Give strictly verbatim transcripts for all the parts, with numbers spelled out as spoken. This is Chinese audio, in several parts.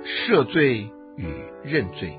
赦罪与认罪。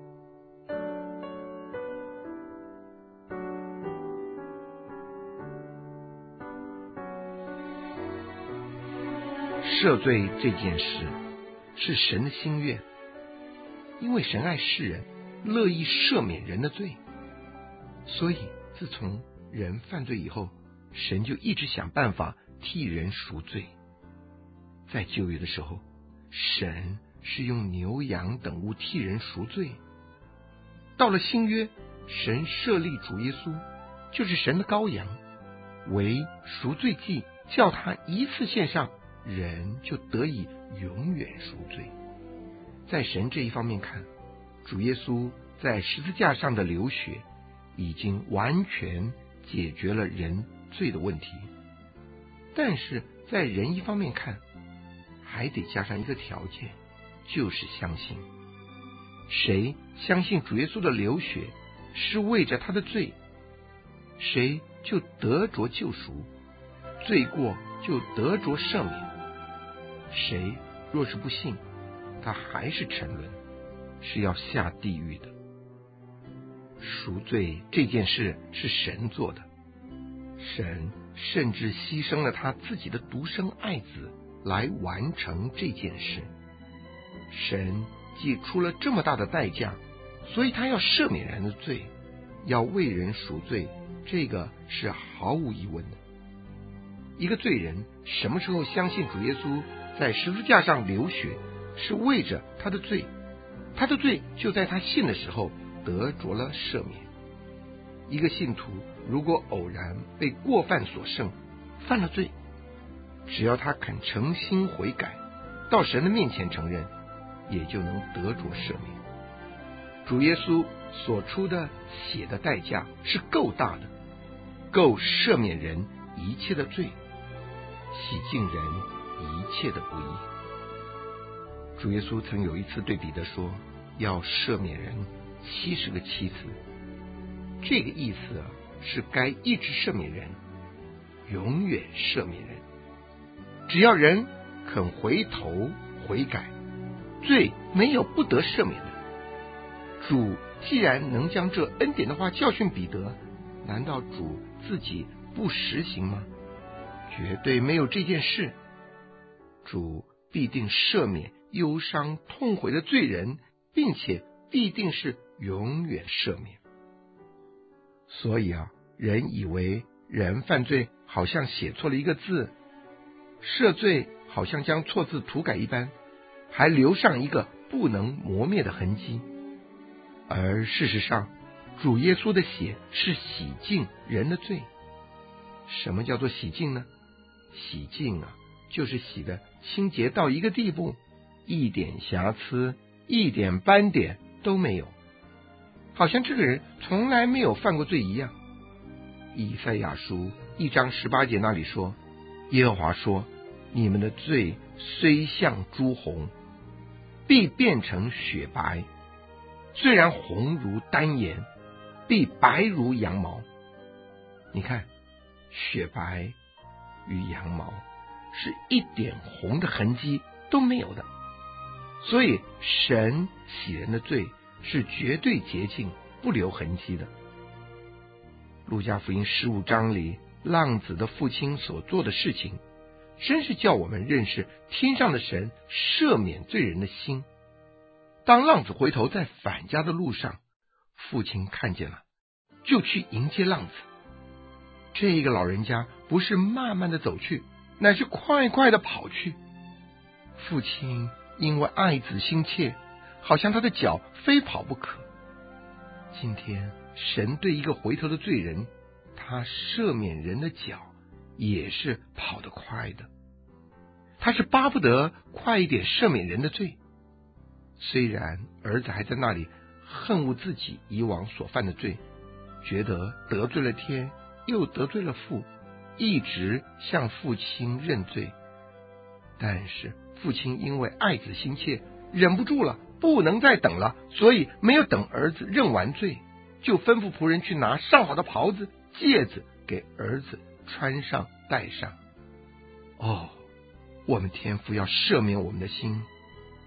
赦罪这件事是神的心愿，因为神爱世人，乐意赦免人的罪，所以自从人犯罪以后，神就一直想办法替人赎罪。在旧约的时候，神是用牛羊等物替人赎罪。到了新约，神设立主耶稣，就是神的羔羊，为赎罪祭，叫他一次献上，人就得以永远赎罪。在神这一方面看，主耶稣在十字架上的流血已经完全解决了人罪的问题。但是在人一方面看，还得加上一个条件，就是相信。谁相信主耶稣的流血是为着他的罪，谁就得着救赎，罪过就得着赦免。谁若是不信，他还是沉沦，是要下地狱的。赎罪这件事是神做的，神甚至牺牲了他自己的独生爱子来完成这件事。神既出了这么大的代价，所以他要赦免人的罪，要为人赎罪，这个是毫无疑问的。一个罪人什么时候相信主耶稣在十字架上流血是为着他的罪，他的罪就在他信的时候得着了赦免。一个信徒如果偶然被过犯所胜，犯了罪，只要他肯诚心悔改，到神的面前承认，也就能得着赦免。主耶稣所出的血的代价是够大的，够赦免人一切的罪，洗净人一切的不义。主耶稣曾有一次对彼得说，要赦免人七十个妻子。这个意思啊，是该一直赦免人，永远赦免人。只要人肯回头悔改，罪没有不得赦免的。主既然能将这恩典的话教训彼得，难道主自己不实行吗？绝对没有这件事。主必定赦免忧伤痛悔的罪人，并且必定是永远赦免。所以啊，人以为人犯罪好像写错了一个字，赦罪好像将错字涂改一般，还留上一个不能磨灭的痕迹。而事实上，主耶稣的血是洗净人的罪。什么叫做洗净呢？洗净啊，就是洗的清洁到一个地步，一点瑕疵，一点斑点都没有，好像这个人从来没有犯过罪一样。以赛亚书一章十八节那里说，耶和华说，你们的罪虽像朱红，必变成雪白，虽然红如丹颜，必白如羊毛。你看，雪白与羊毛是一点红的痕迹都没有的。所以神洗人的罪是绝对洁净，不留痕迹的。路加福音十五章里浪子的父亲所做的事情，真是叫我们认识天上的神赦免罪人的心。当浪子回头在返家的路上，父亲看见了，就去迎接浪子。这个老人家不是慢慢的走去，乃是快快的跑去。父亲因为爱子心切，好像他的脚非跑不可。今天神对一个回头的罪人，他赦免人的脚也是跑得快的，他是巴不得快一点赦免人的罪。虽然儿子还在那里恨恶自己以往所犯的罪，觉得得罪了天又得罪了父，一直向父亲认罪，但是父亲因为爱子心切，忍不住了，不能再等了，所以没有等儿子认完罪，就吩咐仆人去拿上好的袍子戒指给儿子穿上戴上。哦，我们天父要赦免我们的心，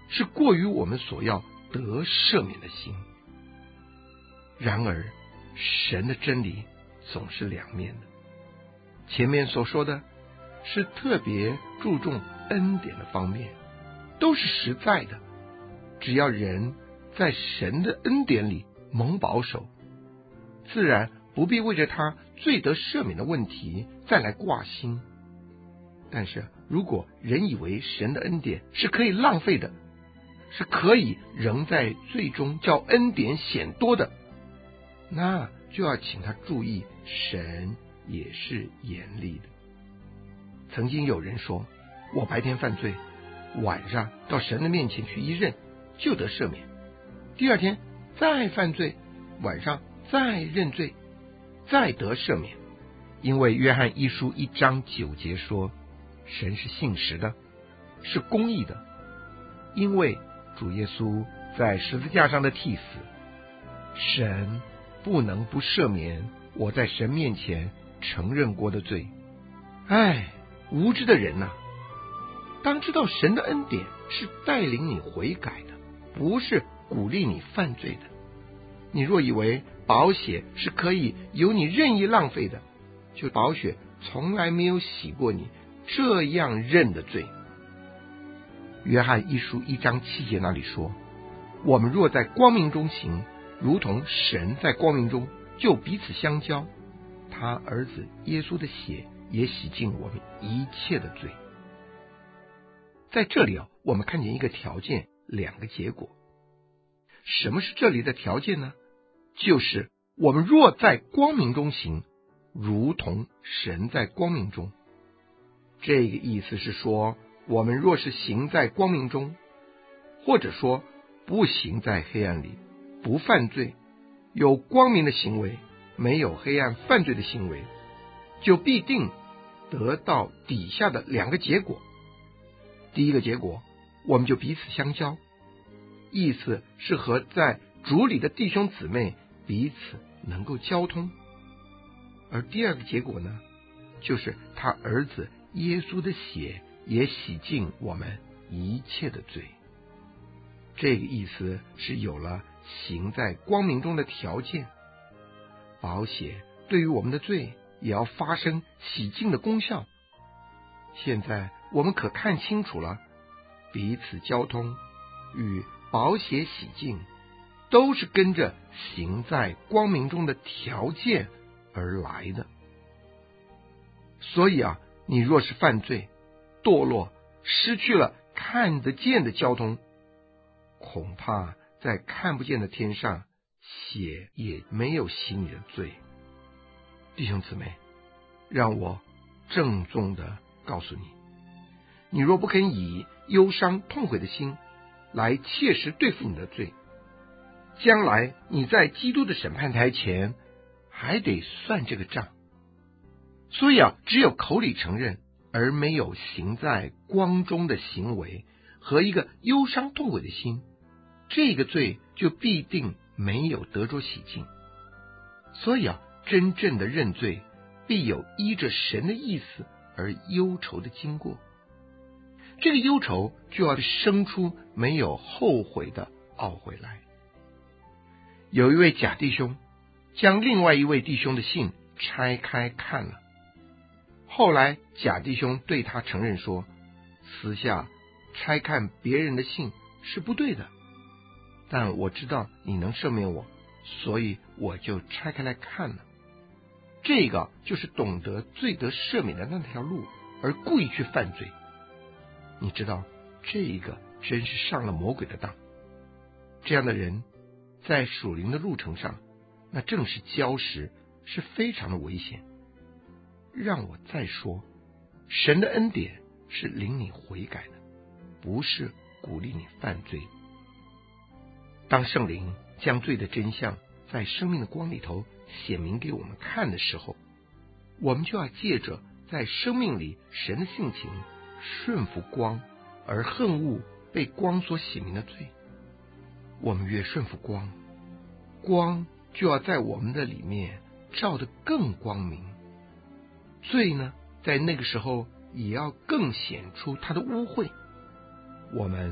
是过于我们所要得赦免的心。然而神的真理总是两面的，前面所说的是特别注重恩典的方面，都是实在的，只要人在神的恩典里蒙保守，自然不必为着他罪得赦免的问题再来挂心。但是如果人以为神的恩典是可以浪费的，是可以仍在罪中叫恩典显多的，那就要请他注意，神也是严厉的。曾经有人说，我白天犯罪，晚上到神的面前去一认，就得赦免，第二天再犯罪，晚上再认罪，再得赦免。因为约翰一书一章九节说，神是信实的，是公义的，因为主耶稣在十字架上的替死，神不能不赦免我在神面前承认过的罪。唉，无知的人啊，当知道神的恩典是带领你悔改的，不是鼓励你犯罪的。你若以为宝血是可以由你任意浪费的，就宝血从来没有洗过你这样认的罪。约翰一书一章七节那里说，我们若在光明中行，如同神在光明中，就彼此相交，他儿子耶稣的血也洗净我们一切的罪。在这里啊，我们看见一个条件，两个结果。什么是这里的条件呢？就是我们若在光明中行，如同神在光明中。这个意思是说，我们若是行在光明中，或者说不行在黑暗里，不犯罪，有光明的行为，没有黑暗犯罪的行为，就必定得到底下的两个结果。第一个结果，我们就彼此相交，意思是和在主里的弟兄姊妹彼此能够交通。而第二个结果呢，就是他儿子耶稣的血也洗净我们一切的罪。这个意思是有了行在光明中的条件，宝血对于我们的罪也要发生洗净的功效。现在我们可看清楚了，彼此交通与宝血洗净都是跟着行在光明中的条件而来的。所以啊，你若是犯罪堕落，失去了看得见的交通，恐怕在看不见的天上，血也没有洗你的罪。弟兄姊妹，让我郑重的告诉你，你若不肯以忧伤痛悔的心来切实对付你的罪，将来你在基督的审判台前还得算这个账。所以啊，只有口里承认而没有行在光中的行为和一个忧伤痛悔的心，这个罪就必定没有得着洗净。所以啊，真正的认罪必有依着神的意思而忧愁的经过，这个忧愁就要生出没有后悔的懊悔来。有一位假弟兄将另外一位弟兄的信拆开看了，后来假弟兄对他承认说，私下拆看别人的信是不对的，但我知道你能赦免我，所以我就拆开来看了。这个就是懂得罪得赦免的那条路而故意去犯罪。你知道，这个真是上了魔鬼的当。这样的人在属灵的路程上，那正是礁石，是非常的危险。让我再说，神的恩典是领你悔改的，不是鼓励你犯罪。当圣灵将罪的真相在生命的光里头显明给我们看的时候，我们就要借着在生命里神的性情顺服光，而恨恶被光所显明的罪。我们越顺服光，光就要在我们的里面照得更光明，罪呢，在那个时候也要更显出它的污秽。我们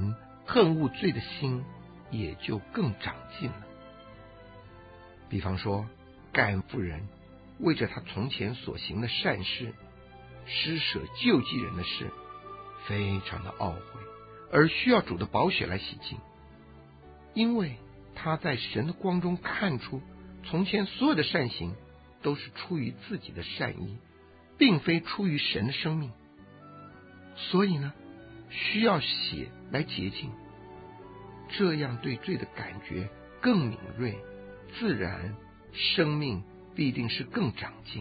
恨恶罪的心也就更长进了。比方说，盖恩妇人为着他从前所行的善事，施舍救济人的事，非常的懊悔，而需要主的宝血来洗净，因为他在神的光中看出，从前所有的善行都是出于自己的善意，并非出于神的生命，所以呢，需要血来洁净，这样对罪的感觉更敏锐，自然生命必定是更长进。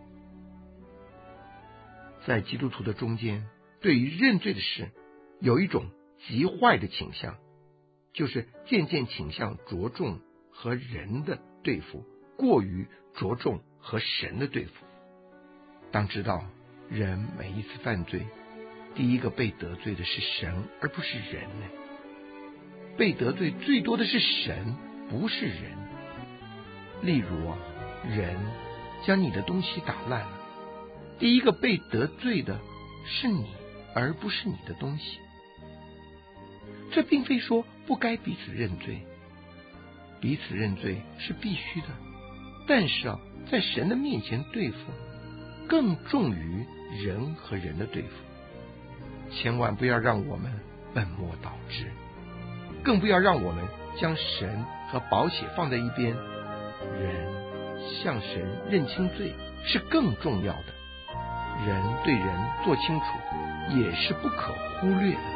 在基督徒的中间，对于认罪的事有一种极坏的倾向，就是渐渐倾向着重和人的对付，过于着重和神的对付。当知道人每一次犯罪，第一个被得罪的是神，而不是人呢。被得罪最多的是神，不是人。例如啊，人将你的东西打烂了，第一个被得罪的是你，而不是你的东西。这并非说不该彼此认罪，彼此认罪是必须的，但是啊，在神的面前对付更重于人和人的对付。千万不要让我们本末倒置，更不要让我们将神和宝血放在一边。人向神认清罪是更重要的，人对人做清楚也是不可忽略的。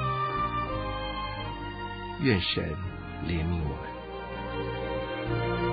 愿神怜悯我们。